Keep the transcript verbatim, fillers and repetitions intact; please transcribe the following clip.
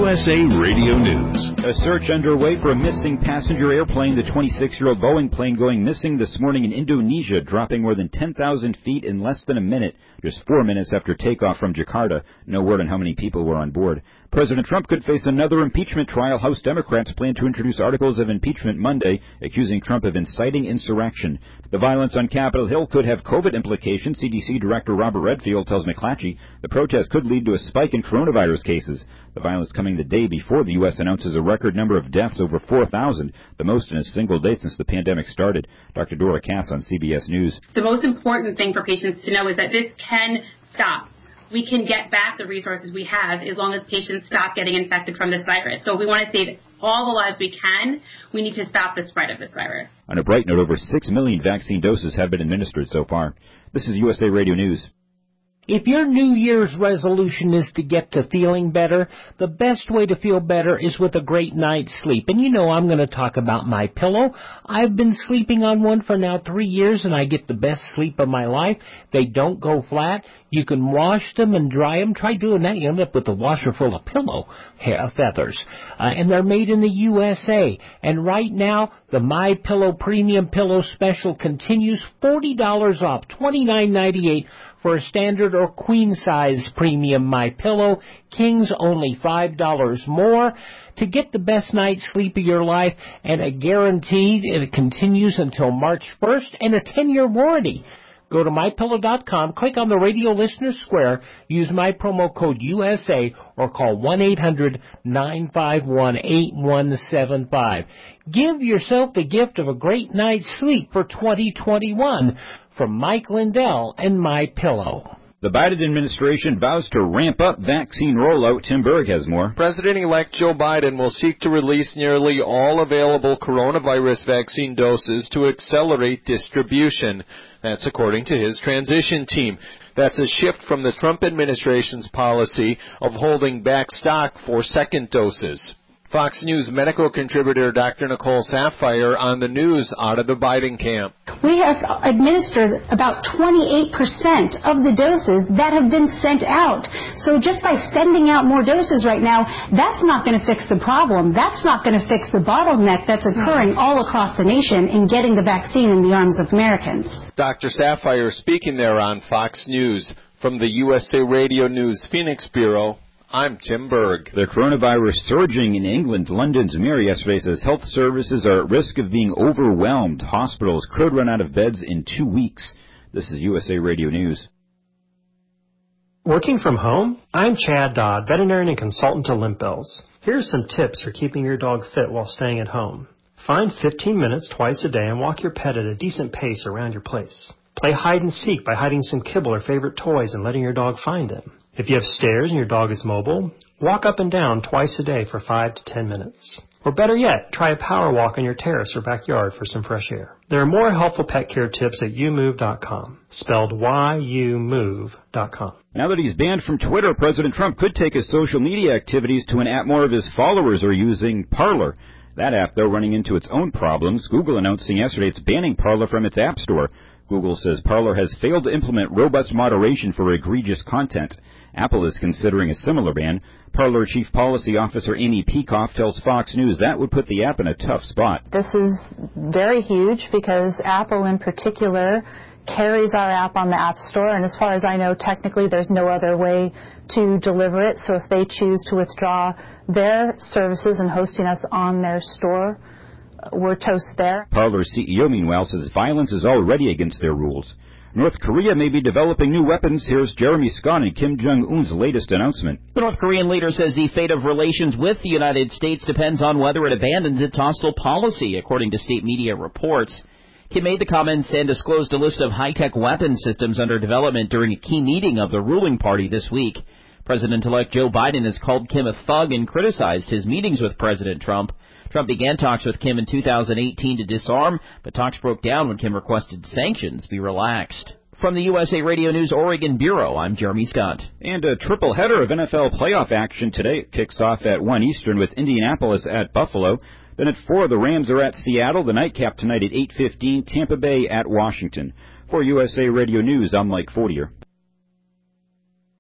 S A Radio News. A search underway for a missing passenger airplane. The twenty-six-year-old Boeing plane going missing this morning in Indonesia, dropping more than ten thousand feet in less than a minute, just four minutes after takeoff from Jakarta. No word on how many people were on board. President Trump could face another impeachment trial. House Democrats plan to introduce articles of impeachment Monday, accusing Trump of inciting insurrection. The violence on Capitol Hill could have COVID implications. C D C Director Robert Redfield tells McClatchy the protest could lead to a spike in coronavirus cases. The violence coming the day before the U S announces a record number of deaths, over four thousand, the most in a single day since the pandemic started. Doctor Dora Cass on C B S News. The most important thing for patients to know is that this can stop. We can get back the resources we have as long as patients stop getting infected from this virus. So if we want to save all the lives we can, we need to stop the spread of this virus. On a bright note, over six million vaccine doses have been administered so far. This is U S A Radio News. If your New Year's resolution is to get to feeling better, the best way to feel better is with a great night's sleep. And you know I'm going to talk about MyPillow. I've been sleeping on one for now three years, and I get the best sleep of my life. They don't go flat. You can wash them and dry them. Try doing that. You end up with a washer full of pillow hair, feathers. Uh, and they're made in the U S A. And right now, the MyPillow Premium Pillow Special continues. forty dollars off, twenty-nine ninety-eight for a standard or queen-size premium MyPillow. King's only five dollars more. To get the best night's sleep of your life, and a guarantee it continues until March first, and a ten-year warranty. Go to my pillow dot com, click on the Radio Listener Square, use my promo code U S A, or call one eight hundred nine five one eight one seven five. Give yourself the gift of a great night's sleep for twenty twenty-one from Mike Lindell and MyPillow. The Biden administration vows to ramp up vaccine rollout. Tim Berg has more. President-elect Joe Biden will seek to release nearly all available coronavirus vaccine doses to accelerate distribution. That's according to his transition team. That's a shift from the Trump administration's policy of holding back stock for second doses. Fox News medical contributor Doctor Nicole Saphier on the news out of the Biden camp. We have administered about twenty-eight percent of the doses that have been sent out. So just by sending out more doses right now, that's not going to fix the problem. That's not going to fix the bottleneck that's occurring all across the nation in getting the vaccine in the arms of Americans. Doctor Saphier speaking there on Fox News. From the U S A Radio News Phoenix Bureau, I'm Tim Berg. The coronavirus surging in England. London's Mayor yesterday says health services are at risk of being overwhelmed. Hospitals could run out of beds in two weeks. This is U S A Radio News. Working from home? I'm Chad Dodd, veterinarian and consultant to Limp Bells. Here's some tips for keeping your dog fit while staying at home. Find fifteen minutes twice a day and walk your pet at a decent pace around your place. Play hide and seek by hiding some kibble or favorite toys and letting your dog find them. If you have stairs and your dog is mobile, walk up and down twice a day for five to ten minutes. Or better yet, try a power walk on your terrace or backyard for some fresh air. There are more helpful pet care tips at you move dot com, spelled Y U move dot com. Now that he's banned from Twitter, President Trump could take his social media activities to an app more of his followers are using, Parler. That app, though, running into its own problems. Google announcing yesterday it's banning Parler from its app store. Google says Parler has failed to implement robust moderation for egregious content. Apple is considering a similar ban. Parler Chief Policy Officer Amy Peikoff tells Fox News that would put the app in a tough spot. This is very huge because Apple in particular carries our app on the App Store, and as far as I know, technically there's no other way to deliver it. So if they choose to withdraw their services and hosting us on their store, we're toast there. Parler's C E O, meanwhile, says violence is already against their rules. North Korea may be developing new weapons. Here's Jeremy Scott and Kim Jong-un's latest announcement. The North Korean leader says the fate of relations with the United States depends on whether it abandons its hostile policy, according to state media reports. Kim made the comments and disclosed a list of high-tech weapon systems under development during a key meeting of the ruling party this week. President-elect Joe Biden has called Kim a thug and criticized his meetings with President Trump. Trump began talks with Kim in two thousand eighteen to disarm, but talks broke down when Kim requested sanctions be relaxed. From the U S A Radio News Oregon Bureau, I'm Jeremy Scott. And a triple header of N F L playoff action today. It kicks off at one Eastern with Indianapolis at Buffalo. Then at four, the Rams are at Seattle. The nightcap tonight at eight fifteen, Tampa Bay at Washington. For U S A Radio News, I'm Mike Fortier.